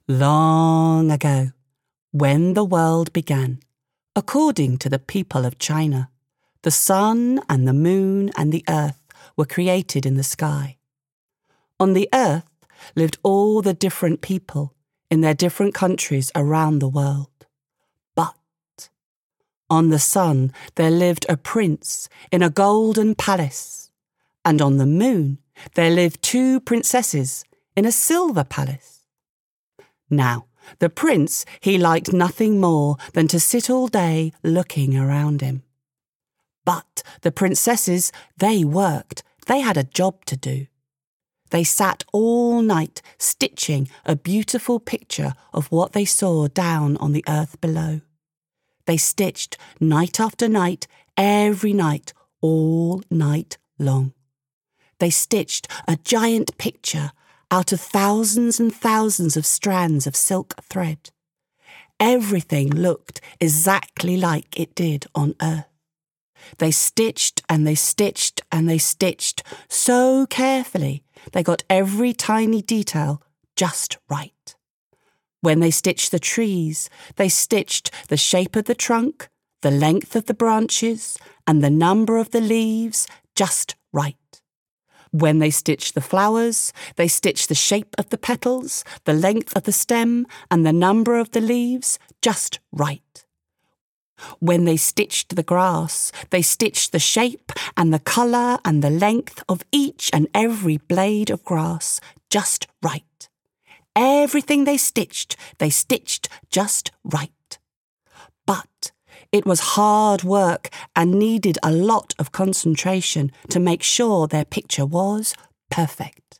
Long ago, when the world began, according to the people of China, the sun and the moon and the earth were created in the sky. On the earth lived all the different people in their different countries around the world. But on the sun there lived a prince in a golden palace, and on the moon there lived 2 princesses in a silver palace. Now, the prince, he liked nothing more than to sit all day looking around him. But the princesses, they worked. They had a job to do. They sat all night stitching a beautiful picture of what they saw down on the earth below. They stitched night after night, every night, all night long. They stitched a giant picture out of thousands and thousands of strands of silk thread. Everything looked exactly like it did on earth. They stitched and they stitched and they stitched so carefully they got every tiny detail just right. When they stitched the trees, they stitched the shape of the trunk, the length of the branches, and the number of the leaves just right. When they stitched the flowers, they stitched the shape of the petals, the length of the stem, and the number of the leaves just right. When they stitched the grass, they stitched the shape and the colour and the length of each and every blade of grass just right. Everything they stitched just right. But it was hard work and needed a lot of concentration to make sure their picture was perfect.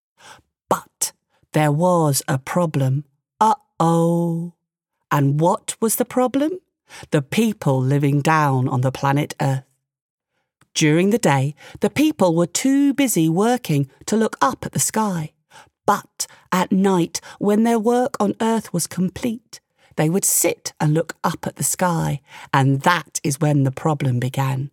But there was a problem. Uh-oh. And what was the problem? The people living down on the planet Earth. During the day, the people were too busy working to look up at the sky. But at night, when their work on Earth was complete, they would sit and look up at the sky, and that is when the problem began.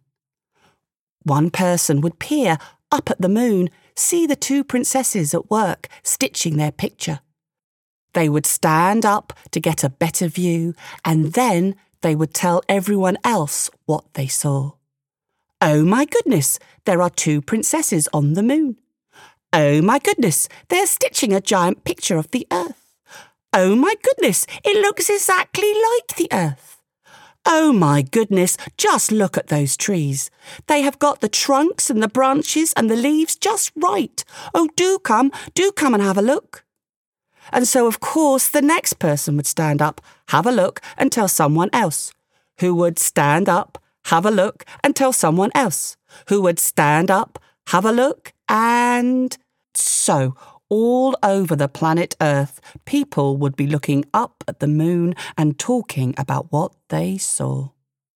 One person would peer up at the moon, see the 2 princesses at work stitching their picture. They would stand up to get a better view, and then they would tell everyone else what they saw. Oh my goodness, there are 2 princesses on the moon. Oh my goodness, they're stitching a giant picture of the earth. Oh my goodness, it looks exactly like the earth. Oh my goodness, just look at those trees. They have got the trunks and the branches and the leaves just right. Oh, do come and have a look. And so, of course, the next person would stand up, have a look, and tell someone else, who would stand up, have a look, and tell someone else, who would stand up, have a look, and so all over the planet Earth, people would be looking up at the moon and talking about what they saw.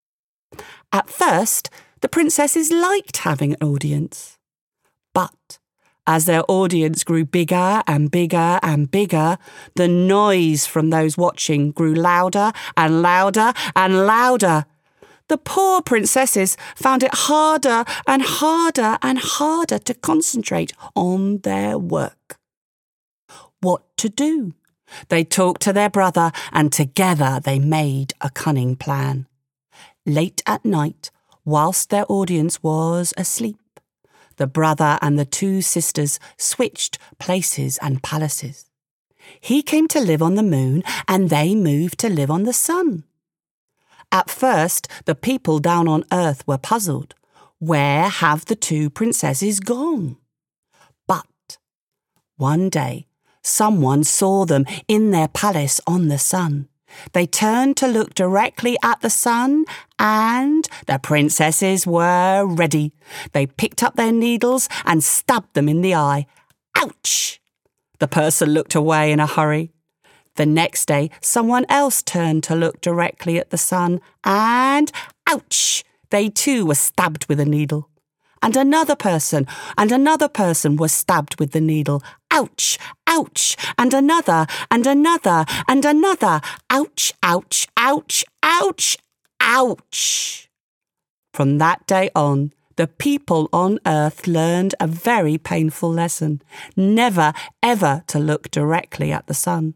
At first, the princesses liked having an audience. But as their audience grew bigger and bigger and bigger, the noise from those watching grew louder and louder and louder. The poor princesses found it harder and harder and harder to concentrate on their work. What to do? They talked to their brother, and together they made a cunning plan. Late at night, whilst their audience was asleep, the brother and the 2 sisters switched places and palaces. He came to live on the moon, and they moved to live on the sun. At first, the people down on Earth were puzzled. Where have the 2 princesses gone? But one day, someone saw them in their palace on the sun. They turned to look directly at the sun, and the princesses were ready. They picked up their needles and stabbed them in the eye. Ouch! The person looked away in a hurry. The next day, someone else turned to look directly at the sun, and ouch! They too were stabbed with a needle. And another person was stabbed with the needle. Ouch, ouch, and another, and another, and another. Ouch, ouch, ouch, ouch, ouch. From that day on, the people on Earth learned a very painful lesson, never, ever to look directly at the sun.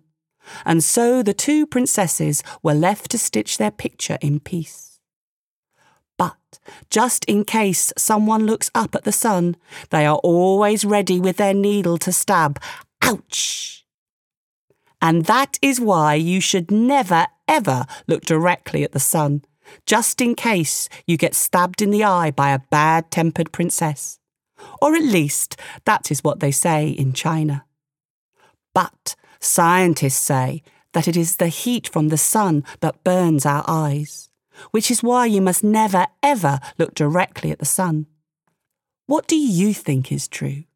and so the two princesses were left to stitch their picture in peace. But just in case someone looks up at the sun, they are always ready with their needle to stab. Ouch! And that is why you should never, ever look directly at the sun, just in case you get stabbed in the eye by a bad-tempered princess. Or at least that is what they say in China. But scientists say that it is the heat from the sun that burns our eyes, which is why you must never, ever look directly at the sun. What do you think is true?